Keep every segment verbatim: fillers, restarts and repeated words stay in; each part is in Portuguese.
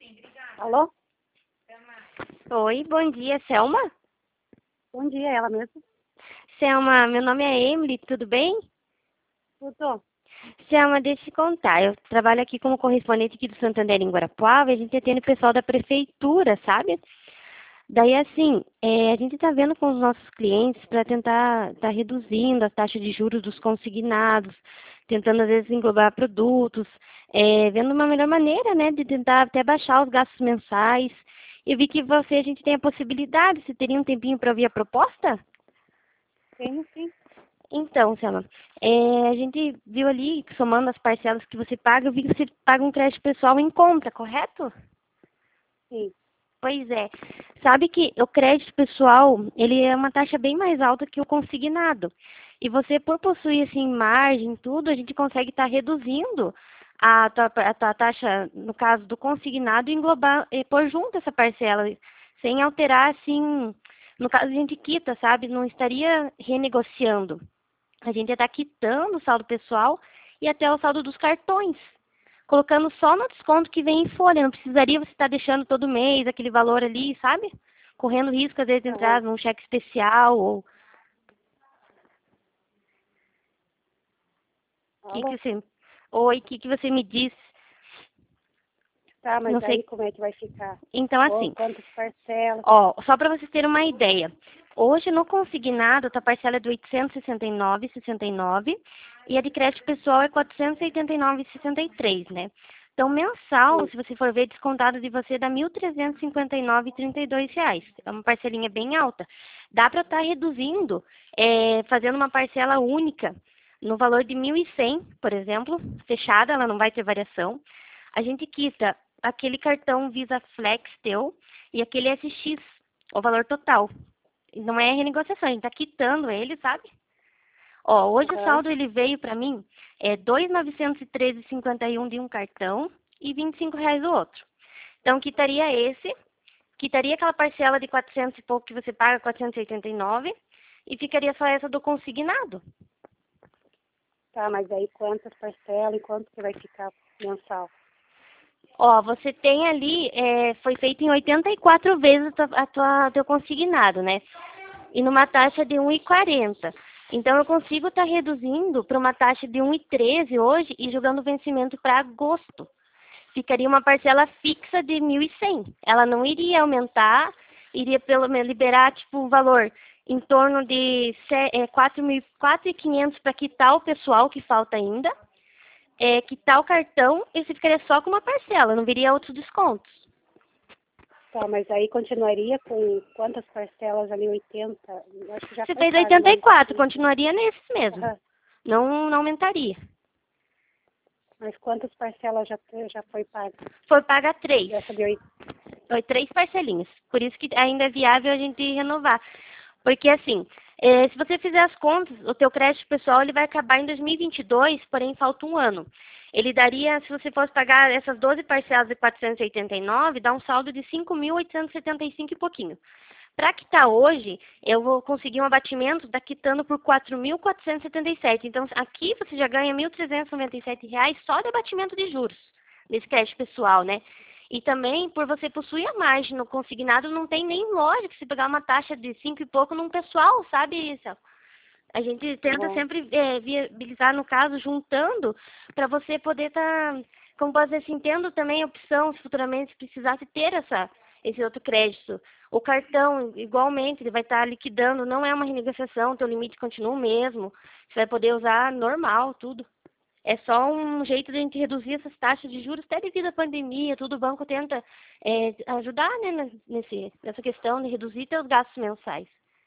Alô? Oi, bom dia, Selma? Bom dia, ela mesmo. Selma, meu nome é Emily, tudo bem? Tudo? Selma, deixa eu te contar, eu trabalho aqui como correspondente aqui do Santander em Guarapuava e a gente atende o pessoal da prefeitura, sabe? Daí, assim, é, a gente está vendo com os nossos clientes para tentar tá reduzindo as taxas de juros dos consignados, tentando, às vezes, englobar produtos, é, vendo uma melhor maneira, né, de tentar até baixar os gastos mensais. Eu vi que você, a gente tem a possibilidade, você teria um tempinho para ouvir a proposta? Tenho sim. Então, Selma, é, a gente viu ali, somando as parcelas que você paga, eu vi que você paga um crédito pessoal em conta, correto? Sim. Pois é. Sabe que o crédito pessoal, ele é uma taxa bem mais alta que o consignado. E você, por possuir, assim, margem, tudo, a gente consegue estar reduzindo a tua, a tua taxa, no caso do consignado, e englobar, e pôr junto essa parcela, sem alterar, assim, no caso a gente quita, sabe? Não estaria renegociando. A gente ia estar quitando o saldo pessoal e até o saldo dos cartões, colocando só no desconto que vem em folha. Não precisaria você estar deixando todo mês aquele valor ali, sabe? Correndo risco, às vezes, de entrar Aham. num cheque especial ou... que Alô? que você... Oi, o que que você me diz? Tá, mas Não sei. aí como é que vai ficar? Então, Qu- assim, Quantas parcelas? ó, só para vocês terem uma ideia. Hoje, no consignado, a tua parcela é de oitocentos e sessenta e nove vírgula sessenta e nove e a de crédito pessoal é quatrocentos e oitenta e nove vírgula sessenta e três, né? Então, mensal, Sim. se você for ver, descontado de você, dá mil trezentos e cinquenta e nove vírgula trinta e dois reais. É uma parcelinha bem alta. Dá para estar reduzindo, é, fazendo uma parcela única no valor de mil e cem, por exemplo, fechada, ela não vai ter variação. A gente quita aquele cartão Visa Flex teu e aquele S X, o valor total. Não é renegociação, a gente tá quitando ele, sabe? Ó, hoje o Aham. saldo ele veio para mim é dois mil novecentos e treze vírgula cinquenta e um de um cartão e vinte e cinco reais do outro. Então quitaria esse, quitaria aquela parcela de quatrocentos e pouco que você paga, quatrocentos e oitenta e nove, e ficaria só essa do consignado. Tá, mas aí quantas parcelas e quanto que vai ficar mensal? Ó, você tem ali, é, foi feito em oitenta e quatro vezes a tua, a tua- teu consignado, né? E numa taxa de um vírgula quarenta. Então eu consigo estar reduzindo para uma taxa de um vírgula treze hoje e jogando o vencimento para agosto. Ficaria uma parcela fixa de mil e cem. Ela não iria aumentar, iria pelo menos liberar tipo o valor em torno de se- é, quatro mil e quinhentos para quitar o pessoal que falta ainda, é, quitar o cartão e você ficaria só com uma parcela, não viria outros descontos. Tá, mas aí continuaria com quantas parcelas ali? Oitenta. Eu acho que já Você foi fez pago, oitenta e mas... quatro, continuaria nesses mesmo. Aham. Não, não aumentaria. Mas quantas parcelas já, já foi pago? Foi paga três. Dessa de oito. Foi três parcelinhas. Por isso que ainda é viável a gente renovar. Porque assim, eh, se você fizer as contas, o teu crédito pessoal ele vai acabar em dois mil e vinte e dois, porém falta um ano. Ele daria, se você fosse pagar essas doze parcelas de quatrocentos e oitenta e nove, dá um saldo de cinco mil oitocentos e setenta e cinco e pouquinho. Para quitar hoje, eu vou conseguir um abatimento da quitando por quatro mil quatrocentos e setenta e sete. Então, aqui você já ganha mil trezentos e noventa e sete reais só de abatimento de juros, desse crédito pessoal, né? E também, por você possuir a margem no consignado, não tem nem lógica se pegar uma taxa de cinco e pouco num pessoal, sabe, Céu? A gente tenta Aham. sempre é, viabilizar, no caso, juntando, para você poder estar, tá, como pode dizer assim, tendo também a opção, se futuramente precisasse ter essa, esse outro crédito. O cartão, igualmente, ele vai estar tá liquidando, não é uma renegociação, teu limite continua o mesmo. Você vai poder usar normal, tudo. É só um jeito de a gente reduzir essas taxas de juros, até devido à pandemia, tudo o banco tenta é, ajudar, né, nesse, nessa questão de reduzir seus gastos mensais.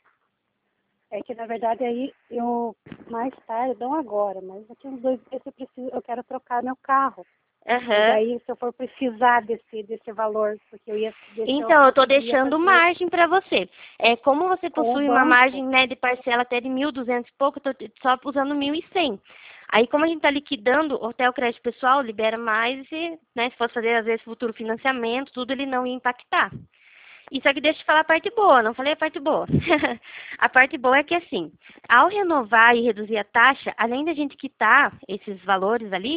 É que, na verdade, aí eu, mais tarde, não agora, mas daqui uns dois meses eu, preciso, eu quero trocar meu carro. E Aham. daí, se eu for precisar desse, desse valor, porque eu ia, desse eu Então, eu estou conseguiria deixando fazer margem para você. É, como você com o possui uma banco. margem, né, de parcela até de mil e duzentos e pouco, eu estou só usando mil e cem. Aí, como a gente está liquidando, até o crédito pessoal libera mais, e, né, se fosse fazer, às vezes, futuro financiamento, tudo ele não ia impactar. E só que deixa eu te falar a parte boa, não falei a parte boa. A parte boa é que, assim, ao renovar e reduzir a taxa, além da gente quitar esses valores ali,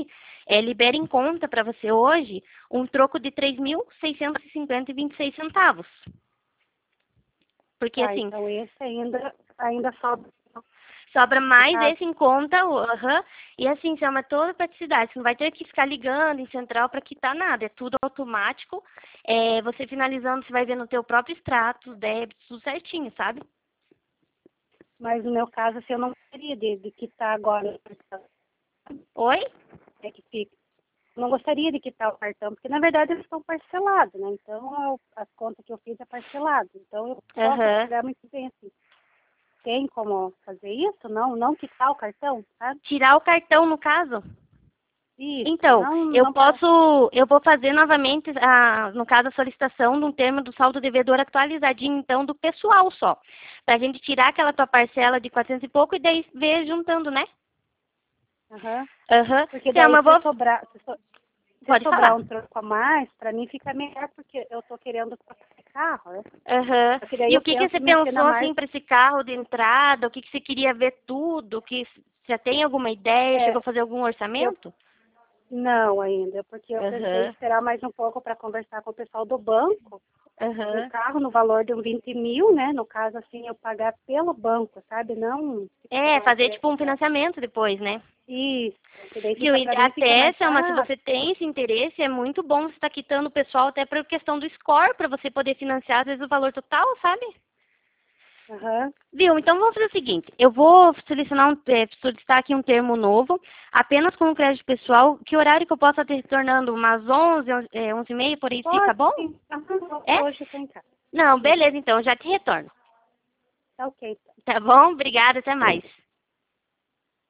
é, libera em conta para você hoje um troco de três mil seiscentos e cinquenta e vinte e seis centavos. Porque Tá, assim, então esse ainda, ainda sobra. sobra mais Ah, esse em conta, aham, e assim, isso é uma toda praticidade. Você não vai ter que ficar ligando em central para quitar nada, é tudo automático. É, você finalizando, você vai ver no teu próprio extrato, débito, tudo certinho, sabe? mas no meu caso, assim, eu não gostaria de, de quitar agora. Oi? É que fica. Eu não gostaria de quitar o cartão, porque na verdade eles estão parcelados, né? Então eu- as contas que eu fiz é parcelado. Então eu posso Aham. pagar muito bem assim. Tem como fazer isso? Não, não quitar o cartão, sabe? Tirar o cartão, no caso? Isso, Então, não, eu não para. posso, eu vou fazer novamente, a, no caso, a solicitação de um termo do saldo devedor atualizadinho, então, do pessoal só. Pra gente tirar aquela tua parcela de quatrocentos e pouco e daí ver juntando, né? Aham. Aham. Porque daí Selma, eu se vou... sobrar, se, so- se Pode sobrar falar. um troco a mais, para mim fica melhor, porque eu tô querendo trocar de carro, né? Aham. Porque daí E eu o que que penso você em mexer na pensou, marcha. assim, para esse carro de entrada? O que que você queria ver tudo? Que já tem alguma ideia? Chegou É, a fazer algum eu orçamento? não ainda, porque eu pensei em Aham. esperar mais um pouco para conversar com o pessoal do banco. O Aham. carro no valor de um vinte mil, né? No caso, assim, eu pagar pelo banco, sabe? Não É, tipo, fazer tipo direto um pra... financiamento depois, né? Isso, que daí Viu? fica E para mim, fica até, mais Selma, se barato. você tem esse interesse, é muito bom você estar quitando o pessoal até por questão do score, para você poder financiar, às vezes, o valor total, sabe? Aham. Viu? Então vamos fazer o seguinte, eu vou selecionar um, é, solicitar aqui um termo novo, apenas com o crédito pessoal. Que horário que eu possa estar retornando? Umas onze, onze, é, onze e meia, por aí fica Pode bom? sim. Aham, É? hoje eu tô em casa. Não, Isso. beleza, então, já te retorno. Tá ok. Tá bom? Obrigada, até mais.